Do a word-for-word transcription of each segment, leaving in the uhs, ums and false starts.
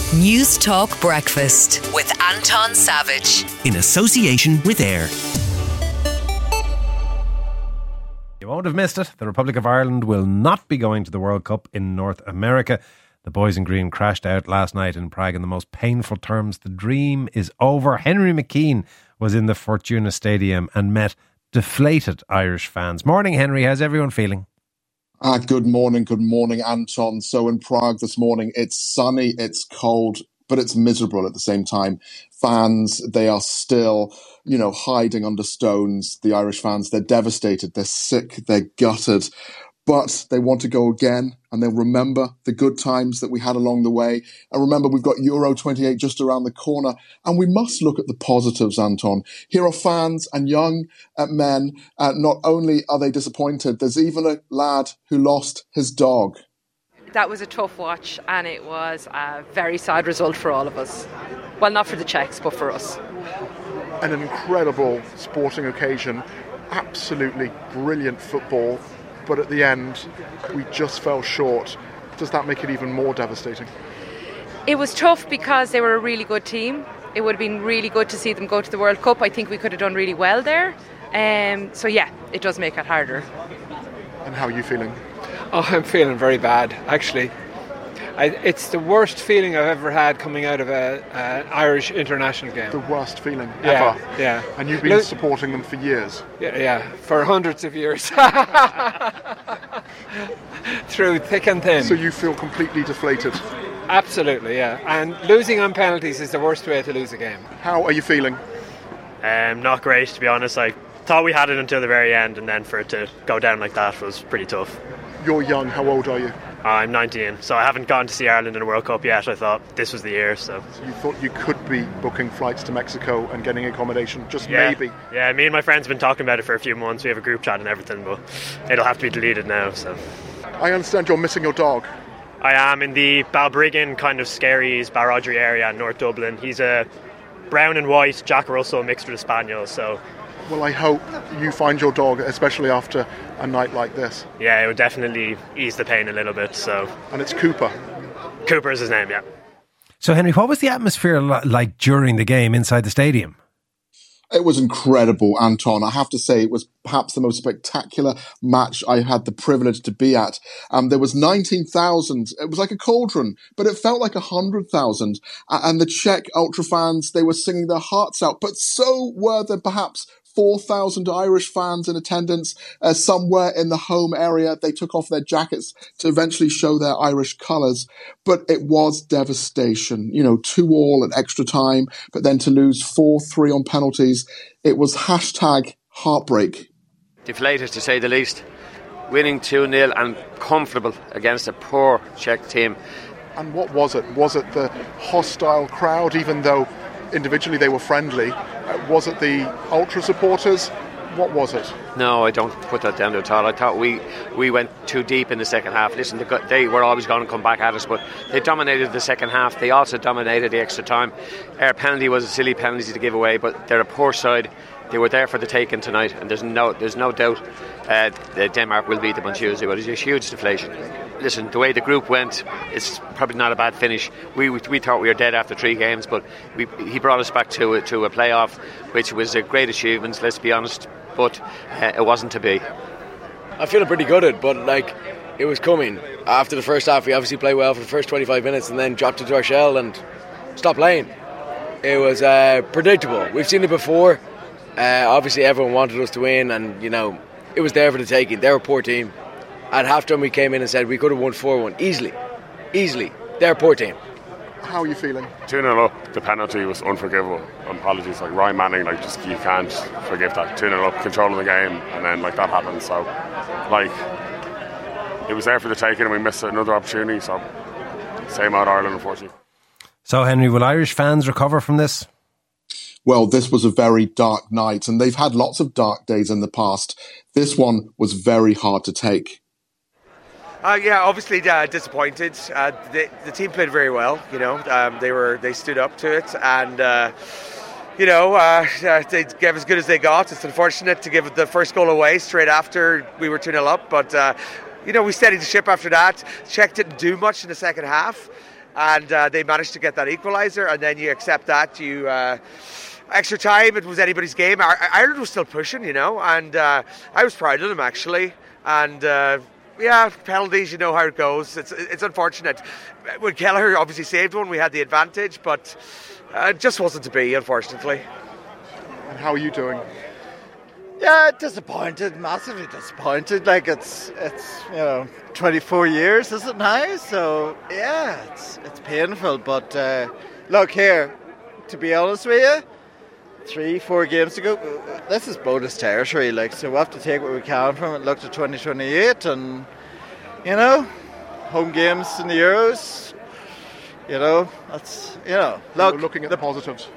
News Talk Breakfast with Anton Savage. In association with AIR. You won't have missed it. The Republic of Ireland will not be going to the World Cup in North America. The boys in green crashed out last night in Prague in the most painful terms. The dream is over. Henry McKean was in the Fortuna Stadium and met deflated Irish fans. Morning, Henry. How's everyone feeling? Ah, good morning, good morning, Anton. So in Prague this morning, it's sunny, it's cold, but it's miserable at the same time. Fans, they are still, you know, hiding under stones. The Irish fans, they're devastated, they're sick, they're gutted, but they want to go again, and they'll remember the good times that we had along the way. And remember, we've got Euro twenty-eight just around the corner, and we must look at the positives, Anton. Here are fans and young uh, men. Uh, not only are they disappointed, there's even a lad who lost his dog. That was a tough watch, and it was a very sad result for all of us. Well, not for the Czechs, but for us. An incredible sporting occasion, absolutely brilliant football. But at the end, we just fell short. Does that make it even more devastating? It was tough because they were a really good team. It would have been really good to see them go to the World Cup. I think we could have done really well there. Um, so yeah, it does make it harder. And how are you feeling? Oh, I'm feeling very bad, actually. I, it's the worst feeling I've ever had coming out of a, an Irish international game. The worst feeling yeah, ever? Yeah. And you've been Look, supporting them for years? Yeah, yeah, for hundreds of years. Through thick and thin. So you feel completely deflated? Absolutely, yeah. And losing on penalties is the worst way to lose a game. How are you feeling? Um, not great, to be honest. I thought we had it until the very end, and then for it to go down like that was pretty tough. You're young. How old are you? I'm nineteen, so I haven't gone to see Ireland in a World Cup yet. I thought this was the year. So, so you thought you could be booking flights to Mexico and getting accommodation, just yeah. maybe? Yeah, me and my friends have been talking about it for a few months. We have a group chat and everything, but it'll have to be deleted now. So, I understand you're missing your dog. I am in the Balbriggan, kind of Skerries, Barrodry area in North Dublin. He's a brown and white Jack Russell mixed with a Spaniel, so... Well, I hope you find your dog, especially after a night like this. Yeah, it would definitely ease the pain a little bit. So, and it's Cooper. Cooper is his name, yeah. So, Henry, what was the atmosphere like during the game inside the stadium? It was incredible, Anton. I have to say it was perhaps the most spectacular match I had the privilege to be at. Um, there was nineteen thousand. It was like a cauldron, but it felt like one hundred thousand. And the Czech ultra fans, they were singing their hearts out, but so were there perhaps four thousand Irish fans in attendance uh, somewhere in the home area. They took off their jackets to eventually show their Irish colours. But it was devastation. You know, two all at extra time, but then to lose four three on penalties. It was hashtag heartbreak. Deflated, to say the least. Winning two nil and comfortable against a poor Czech team. And what was it? Was it the hostile crowd, even though individually they were friendly? Uh, was it the ultra supporters? What was it? No, I don't put that down at all. I thought we, we went too deep in the second half. Listen, they were always going to come back at us, but they dominated the second half. They also dominated the extra time. Our penalty was a silly penalty to give away, but they're a poor side. They were there for the taking tonight, and there's no there's no doubt uh, that Denmark will beat them on Tuesday, but it's a huge deflation. Listen, the way the group went, it's probably not a bad finish. We we thought we were dead after three games, but we, he brought us back to, to a playoff, which was a great achievement, let's be honest, but uh, it wasn't to be. I'm feeling pretty good at it, but like, it was coming. After the first half, we obviously played well for the first twenty-five minutes and then dropped into our shell and stopped playing. It was uh, predictable. We've seen it before. Uh, obviously, everyone wanted us to win, and you know, it was there for the taking. They're a poor team. At halftime, we came in and said we could have won four one easily, easily. They're a poor team. How are you feeling? two nil up. The penalty was unforgivable. Apologies, like Ryan Manning, like just you can't forgive that. two nil up, controlling the game, and then like that happened. So, like, it was there for the taking, and we missed another opportunity. So, same out Ireland, unfortunately. So, Henry, will Irish fans recover from this? Well, this was a very dark night, and they've had lots of dark days in the past. This one was very hard to take. Uh, yeah, obviously uh, disappointed. Uh, the, the team played very well. You know, um, they were they stood up to it, and uh, you know uh, they gave as good as they got. It's unfortunate to give the first goal away straight after we were two nil up, but uh, you know we steadied the ship after that. Czech didn't do much in the second half. and uh, they managed to get that equaliser, and then you accept that. You uh, extra time, it was anybody's game. Ireland was still pushing, you know, and uh, I was proud of them actually. And uh, yeah, penalties, you know how it goes. It's it's unfortunate. When Kelleher obviously saved one, we had the advantage, but uh, it just wasn't to be, unfortunately. And how are you doing? Yeah, disappointed, massively disappointed. Like it's it's you know twenty-four years, is it now? So yeah, it's it's painful. But uh, look here, to be honest with you, three, four games ago, this is bonus territory. Like, so we have to take what we can from it. Look to twenty twenty-eight, and you know, home games in the Euros. You know, that's you know. Look, You're looking at the, the positives.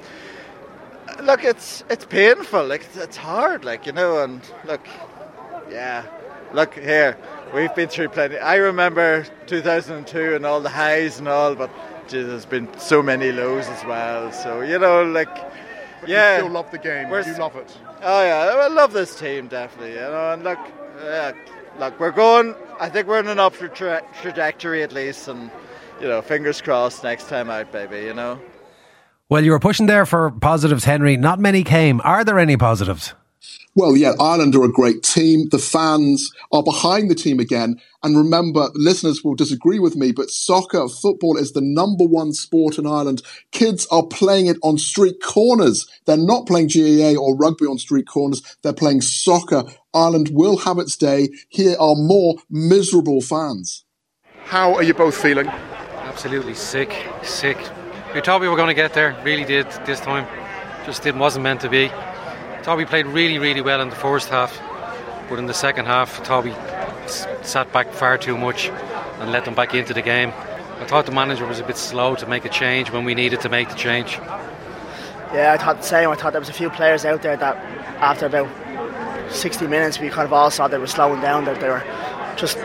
Look, it's it's painful. Like it's, it's hard. Like you know, and look, yeah. Look here, we've been through plenty. I remember two thousand two and all the highs and all, but geez, there's been so many lows as well. So you know, like. But yeah, you still love the game. We're, you love it. Oh yeah, I love this team definitely. You know, and look, yeah, look, we're going. I think we're in an upward tra- trajectory at least, and you know, fingers crossed next time out, baby. You know. Well, you were pushing there for positives, Henry. Not many came. Are there any positives? Well, yeah, Ireland are a great team. The fans are behind the team again. And remember, listeners will disagree with me, but soccer, football is the number one sport in Ireland. Kids are playing it on street corners. They're not playing G A A or rugby on street corners. They're playing soccer. Ireland will have its day. Here are more miserable fans. How are you both feeling? Absolutely sick, sick. We thought we were going to get there, really did this time. Just didn't, wasn't meant to be. Thought we played really, really well in the first half, but in the second half, I thought we s- sat back far too much and let them back into the game. I thought the manager was a bit slow to make a change when we needed to make the change. Yeah, I thought the same. I thought there was a few players out there that after about sixty minutes we kind of all saw they were slowing down, that they were just,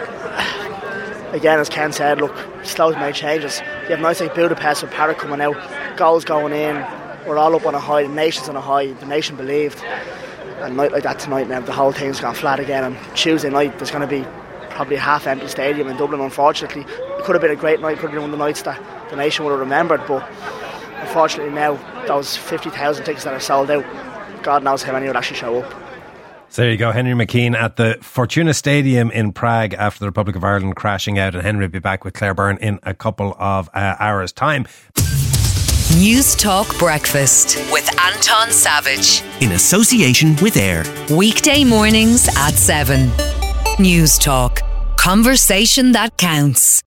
again as Ken said, look, slow to make changes. You have nights like Budapest with Parrott coming out, goals going in, we're all up on a high, the nation's on a high, the nation believed. And a night like that tonight now, the whole thing's gone flat again. And Tuesday night there's going to be probably a half empty stadium in Dublin, unfortunately. It could have been a great night, could have been one of the nights that the nation would have remembered, but unfortunately now those fifty thousand tickets that are sold out, God knows how many would actually show up. So there you go, Henry McKean at the Fortuna Stadium in Prague after the Republic of Ireland crashing out, and Henry will be back with Claire Byrne in a couple of uh, hours' time. News Talk Breakfast with Anton Savage in association with AIR. Weekday mornings at seven. News Talk. Conversation that counts.